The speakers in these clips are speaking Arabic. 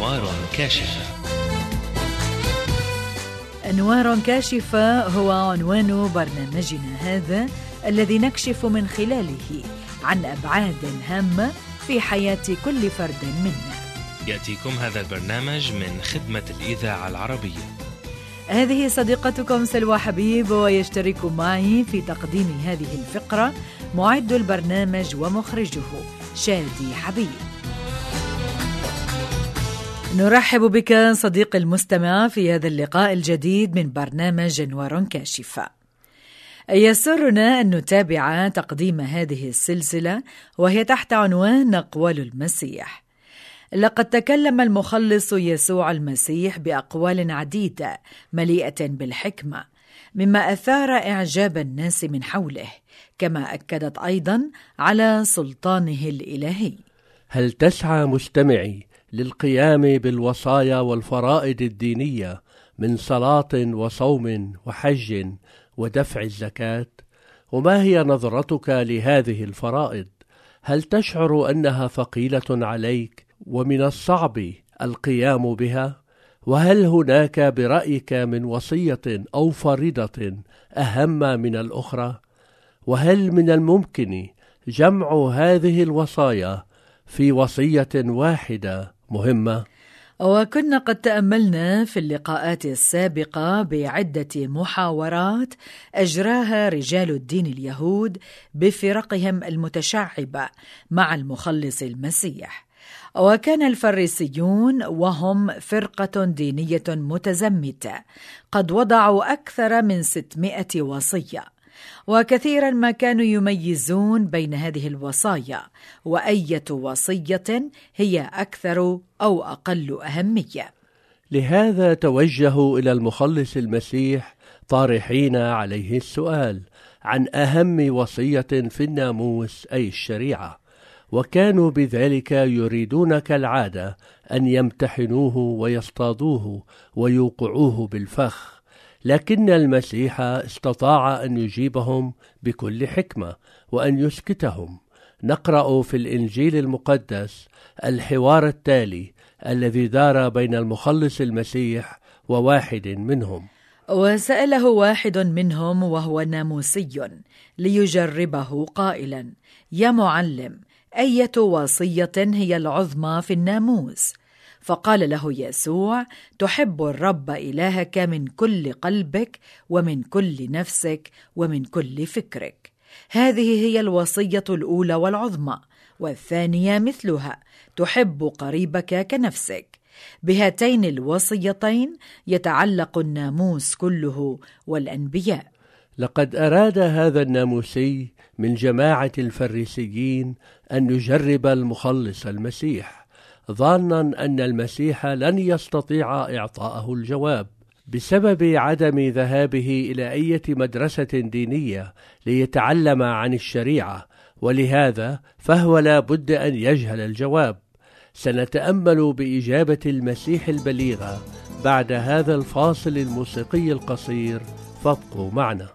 أنوار كاشفة. أنوار كاشفة هو عنوان برنامجنا هذا، الذي نكشف من خلاله عن أبعاد هامة في حياة كل فرد منا. يأتيكم هذا البرنامج من خدمة الإذاعة العربية. هذه صديقتكم سلوى حبيب، ويشترك معي في تقديم هذه الفقرة معد البرنامج ومخرجه شادي حبيب. نرحب بك صديق المستمع في هذا اللقاء الجديد من برنامج أنوار كاشفة. يسرنا أن نتابع تقديم هذه السلسلة وهي تحت عنوان أقوال المسيح. لقد تكلم المخلص يسوع المسيح بأقوال عديدة مليئة بالحكمة، مما أثار إعجاب الناس من حوله، كما أكدت أيضا على سلطانه الإلهي. هل تسعى مستمعي للقيام بالوصايا والفرائض الدينية من صلاة وصوم وحج ودفع الزكاة؟ وما هي نظرتك لهذه الفرائض؟ هل تشعر أنها ثقيلة عليك ومن الصعب القيام بها؟ وهل هناك برأيك من وصية أو فريضة أهم من الأخرى؟ وهل من الممكن جمع هذه الوصايا في وصية واحدة مهمة؟ وكنا قد تأملنا في اللقاءات السابقة بعدة محاورات أجراها رجال الدين اليهود بفرقهم المتشعبة مع المخلص المسيح. وكان الفريسيون وهم فرقة دينية متزمتة قد وضعوا أكثر من 600 وصية، وكثيرا ما كانوا يميزون بين هذه الوصايا وأية وصية هي أكثر أو أقل أهمية. لهذا توجهوا إلى المخلص المسيح طارحين عليه السؤال عن أهم وصية في الناموس أي الشريعة، وكانوا بذلك يريدون كالعادة أن يمتحنوه ويصطادوه ويوقعوه بالفخ، لكن المسيح استطاع أن يجيبهم بكل حكمة وأن يسكتهم. نقرأ في الإنجيل المقدس الحوار التالي الذي دار بين المخلص المسيح وواحد منهم. وسأله واحد منهم وهو ناموسي ليجربه قائلا: يا معلم، أية وصية هي العظمى في الناموس؟ فقال له يسوع: تحب الرب إلهك من كل قلبك ومن كل نفسك ومن كل فكرك. هذه هي الوصية الأولى والعظمى، والثانية مثلها: تحب قريبك كنفسك. بهاتين الوصيتين يتعلق الناموس كله والأنبياء. لقد أراد هذا الناموسي من جماعة الفريسيين أن يجرب المخلص المسيح، ظانا أن المسيح لن يستطيع إعطاءه الجواب بسبب عدم ذهابه إلى أي مدرسة دينية ليتعلم عن الشريعة، ولهذا فهو لا بد أن يجهل الجواب. سنتأمل بإجابة المسيح البليغة بعد هذا الفاصل الموسيقي القصير، فابقوا معنا.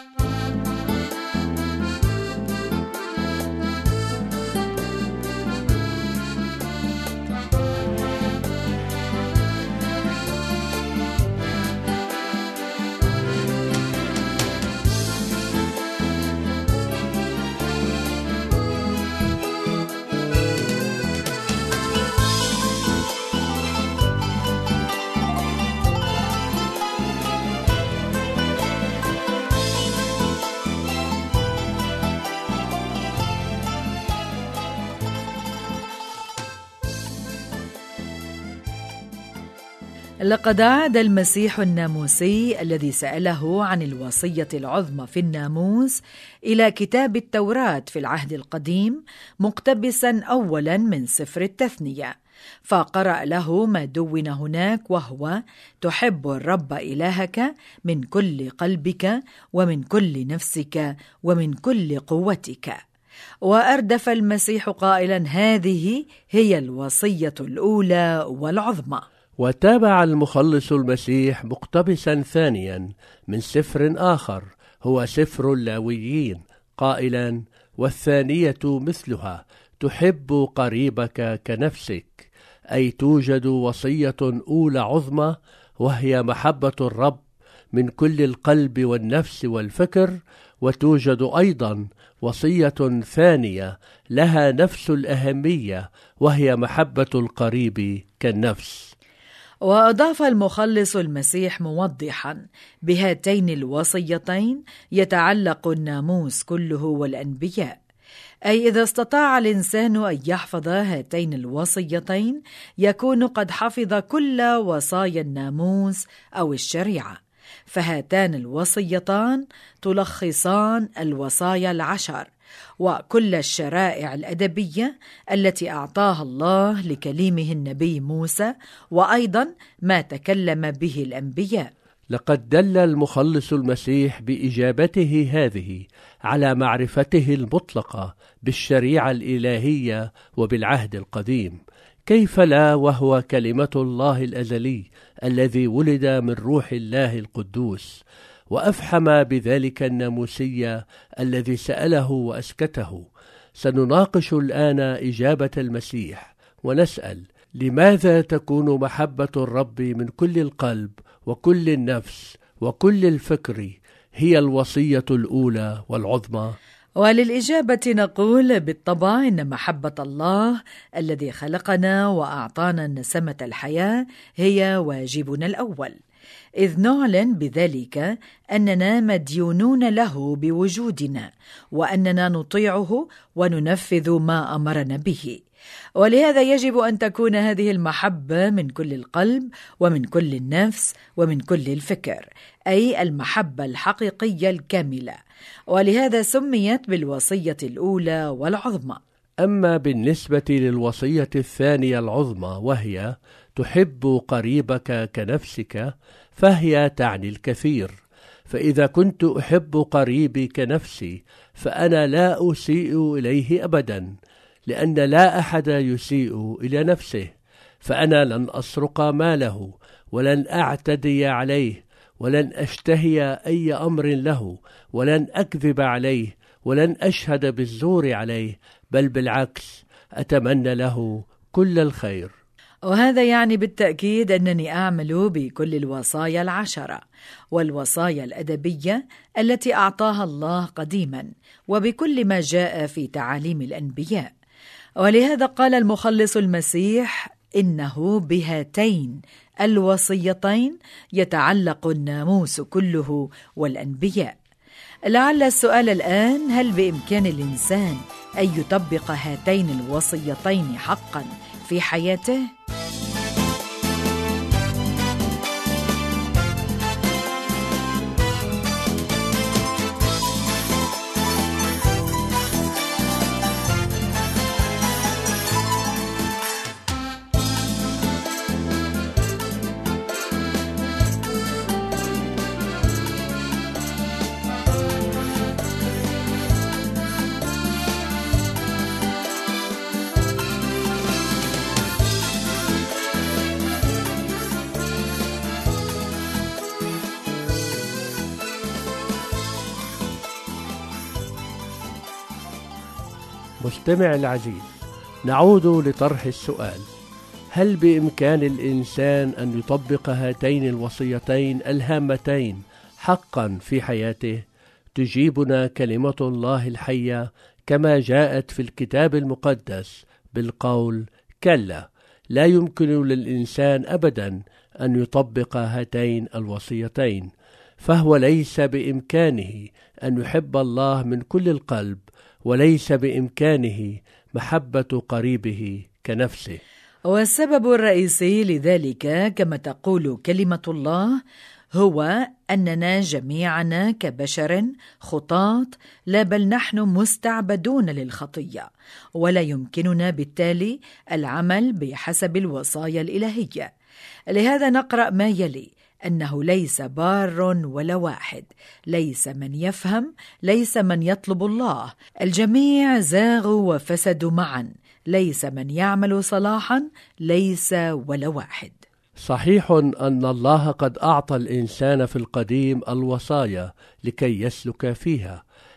لقد عاد المسيح الناموسي الذي سأله عن الوصية العظمى في الناموس إلى كتاب التوراة في العهد القديم، مقتبسا أولا من سفر التثنية، فقرأ له ما دون هناك، وهو: تحب الرب إلهك من كل قلبك ومن كل نفسك ومن كل قوتك. وأردف المسيح قائلا: هذه هي الوصية الأولى والعظمى. وتابع المخلص المسيح مقتبسا ثانيا من سفر آخر هو سفر اللاويين قائلا: والثانية مثلها: تحب قريبك كنفسك. أي توجد وصية أولى عظمى وهي محبة الرب من كل القلب والنفس والفكر، وتوجد أيضا وصية ثانية لها نفس الأهمية وهي محبة القريب كالنفس. وأضاف المخلص المسيح موضحا: بهاتين الوصيتين يتعلق الناموس كله والأنبياء. أي إذا استطاع الإنسان أن يحفظ هاتين الوصيتين يكون قد حفظ كل وصايا الناموس أو الشريعة، فهاتان الوصيتان تلخصان الوصايا 10 وكل الشرائع الأدبية التي أعطاها الله لكليمه النبي موسى، وأيضا ما تكلم به الأنبياء. لقد دل المخلص المسيح بإجابته هذه على معرفته المطلقة بالشريعة الإلهية وبالعهد القديم، كيف لا وهو كلمة الله الأزلي الذي ولد من روح الله القدوس، وأفحم بذلك الناموسية الذي سأله وأسكته. سنناقش الآن إجابة المسيح ونسأل: لماذا تكون محبة الرب من كل القلب وكل النفس وكل الفكر هي الوصية الأولى والعظمى؟ وللإجابة نقول: بالطبع إن محبة الله الذي خلقنا وأعطانا نسمة الحياة هي واجبنا الأول، إذ نعلن بذلك أننا مديونون له بوجودنا، وأننا نطيعه وننفذ ما أمرنا به. ولهذا يجب أن تكون هذه المحبة من كل القلب ومن كل النفس ومن كل الفكر، أي المحبة الحقيقية الكاملة، ولهذا سميت بالوصية الأولى والعظمى. أما بالنسبة للوصية الثانية العظمى وهي تحب قريبك كنفسك، فهي تعني الكثير. فإذا كنت أحب قريبي كنفسي فأنا لا أسيء إليه أبدا، لأن لا أحد يسيء إلى نفسه. فأنا لن أسرق ماله، ولن أعتدي عليه، ولن أشتهي أي أمر له، ولن أكذب عليه، ولن أشهد بالزور عليه، بل بالعكس أتمنى له كل الخير. وهذا يعني بالتأكيد أنني أعمل بكل الوصايا 10 والوصايا الأدبية التي أعطاها الله قديما، وبكل ما جاء في تعاليم الأنبياء. ولهذا قال المخلص المسيح: إنه بهاتين الوصيتين يتعلق الناموس كله والأنبياء. لعل السؤال الآن: هل بإمكان الإنسان أن يطبق هاتين الوصيتين حقا في حياته؟ مستمع العزيز، نعود لطرح السؤال: هل بإمكان الإنسان أن يطبق هاتين الوصيتين الهامتين حقا في حياته؟ تجيبنا كلمة الله الحية كما جاءت في الكتاب المقدس بالقول: كلا، لا يمكن للإنسان أبدا أن يطبق هاتين الوصيتين، فهو ليس بإمكانه أن يحب الله من كل القلب، وليس بإمكانه محبة قريبه كنفسه. والسبب الرئيسي لذلك كما تقول كلمة الله هو أننا جميعنا كبشر خطاة، لا بل نحن مستعبدون للخطية، ولا يمكننا بالتالي العمل بحسب الوصايا الإلهية. لهذا نقرأ ما يلي: أنه ليس بار ولا واحد، ليس من يفهم، ليس من يطلب الله، الجميع زاغوا وفسدوا معا، ليس من يعمل صلاحا، ليس ولا واحد. صحيح أن الله قد أعطى الإنسان في القديم الوصايا لكي يسلك فيها،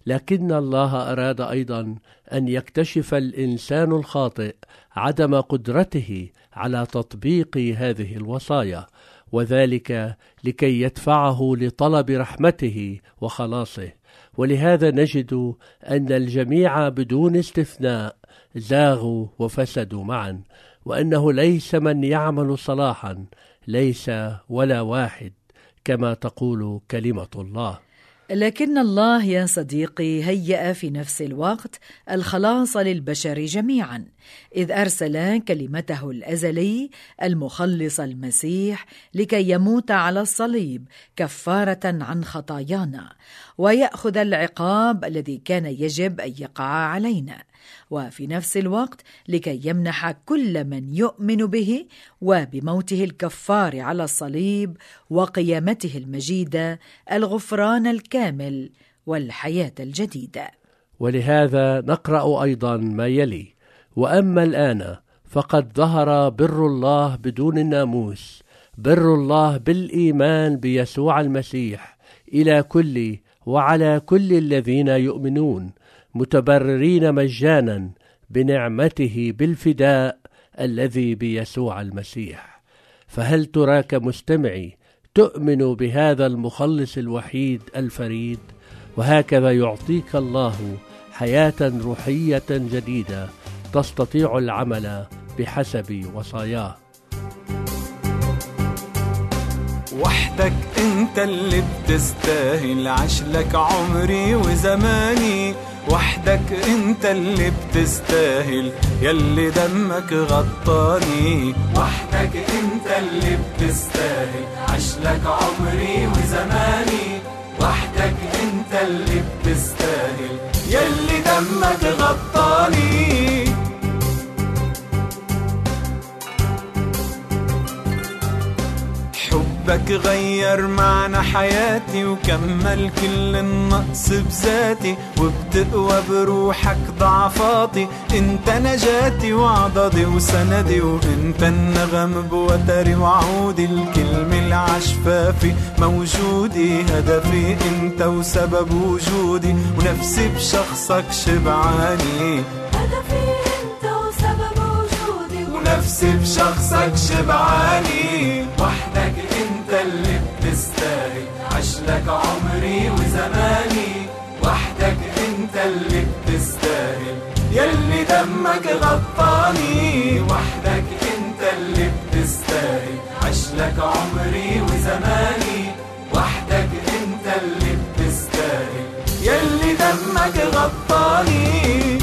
لكن الله أراد أيضا أن يكتشف الإنسان الخاطئ عدم قدرته على تطبيق هذه الوصايا، وذلك لكي يدفعه لطلب رحمته وخلاصه. ولهذا نجد أن الجميع بدون استثناء زاغوا وفسدوا معا، وأنه ليس من يعمل صلاحا، ليس ولا واحد، كما تقول كلمة الله. لكن الله يا صديقي هيأ في نفس الوقت الخلاص للبشر جميعا، إذ أرسل كلمته الأزلي المخلص المسيح لكي يموت على الصليب كفارة عن خطايانا، ويأخذ العقاب الذي كان يجب أن يقع علينا، وفي نفس الوقت لكي يمنح كل من يؤمن به وبموته الكفار على الصليب وقيامته المجيدة الغفران الكامل والحياة الجديدة. ولهذا نقرأ أيضا ما يلي: وأما الآن فقد ظهر بر الله بدون الناموس، بر الله بالإيمان بيسوع المسيح إلى كل وعلى كل الذين يؤمنون، متبررين مجانا بنعمته بالفداء الذي بيسوع المسيح. فهل تراك مستمعي تؤمن بهذا المخلص الوحيد الفريد؟ وهكذا يعطيك الله حياة روحية جديدة تستطيع العمل بحسب وصاياه. وحدك انت اللي بتستاهل عشلك عمري وزماني، وحدك انت اللي بتستاهل يلي دمك غطاني، وحدك انت اللي بتستاهل عشلك عمري وزماني، وحدك انت اللي بتستاهل يلي دمك غطاني. حبك غير معنى حياتي وكمل كل النقص بذاتي، وبتقوى بروحك ضعفاتي، انت نجاتي وعضدي وسندي، وانت النغم بوتري وعودي، الكلمة العشفافي موجودي، هدفي انت وسبب وجودي، ونفسي بشخصك شبعاني، هدفي انت وسبب وجودي، ونفسي بشخصك شبعاني. وحدك انت اللي بتستاهل عشلك عمري وزماني، وحدك انت اللي بتستاهل يلي دمك غطاني، وحدك انت اللي بتستاهل عشلك عمري وزماني، وحدك انت اللي بتستاهل يلي دمك غطاني.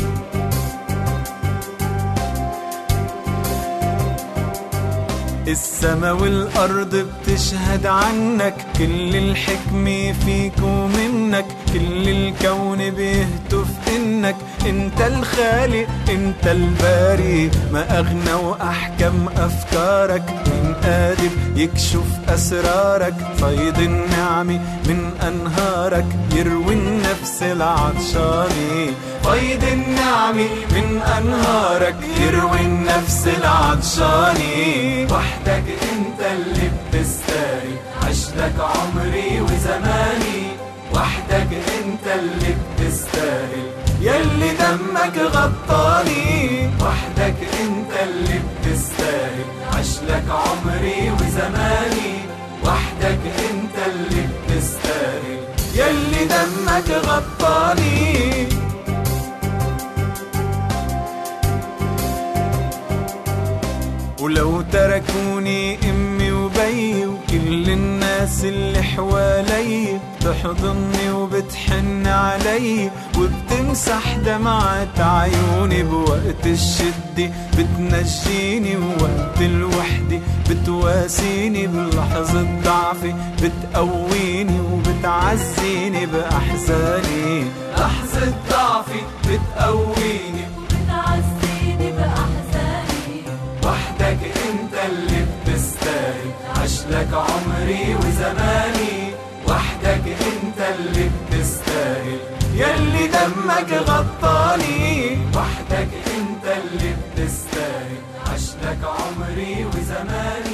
السما والأرض بتشهد عنك، كل الحكمة فيك ومنك، كل الكون بيهتف إنك انت الخالق انت الباري، ما أغنى وأحكم أفكارك، من قادر يكشف أسرارك، فيض النعمة من أنهارك يروي النفس العطشاني، فيض النعمة من أنهارك يروي النفس العطشاني. وحدك انت اللي بتستاهل عشلك عمري وزماني، وحدك انت اللي بتستاهل يلي دمك غطاني، وحدك انت اللي بتستاهل عشلك عمري وزماني، وحدك انت اللي بتستاهل يلي دمك غطاني. ولو تركوني امي وبي وكل الناس اللي حوالي، بتحضني وبتحن علي وبتمسح دمعة عيوني، بوقت الشدة بتنجيني ووقت الوحدة بتواسيني، بلحظة ضعفي بتقويني وبتعزيني بأحزاني، لحظة ضعفي بتقويني وبتعزيني بأحزاني. وحدك انت اللي بتستاهل عشلك عمري وزماني، وحدك انت اللي بتستاهل يلي دمك غطاني، وحدك انت اللي بتستاهل عشلك عمري وزماني.